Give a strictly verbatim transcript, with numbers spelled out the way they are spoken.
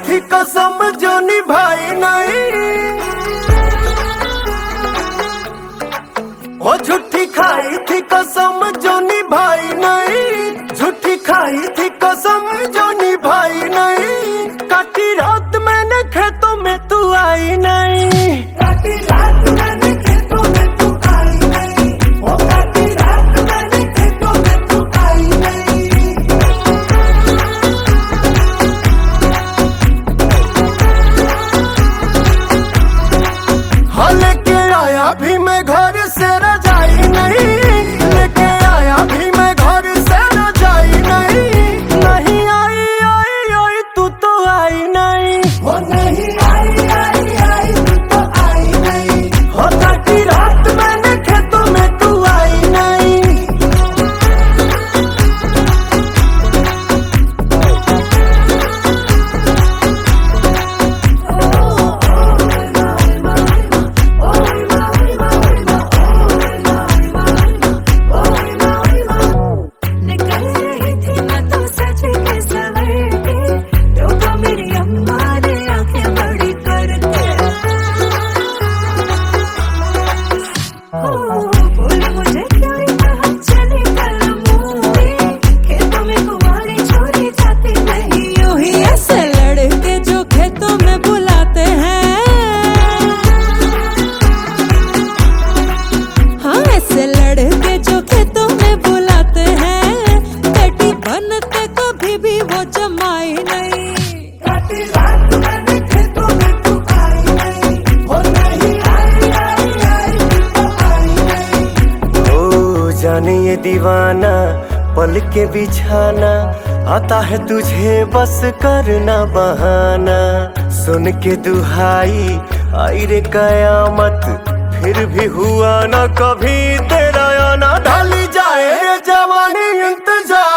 थी कसम जो निभाई नहीं, वो झूठी खाई थी कसम जो निभाई नहीं, झूठी खाई थी कसम जो निभाई नहीं। काटी रात मैंने खेतों में तू आई नहीं, काटी रात मैंने खेतों में तू आई नहीं, वो काटी रात मैंने खेतों में तू आई नहीं। हाँ लेके आया भी मैं घर से रजाई नहीं, लेके आया भी मैं घर से रजाई नहीं। नहीं आई आई आई तू तो आई नहीं, वो नहीं आई आई आई तू तो आई नहीं, हो काटी रात मैंने खेतों में तू आई नहीं। जाने ये दीवाना पल के बिछाना, आता है तुझे बस करना बहाना। सुन के दुहाई आई रे कयामत, फिर भी हुआ ना कभी तेरा आना। ढाली जाए जवानी इंतजार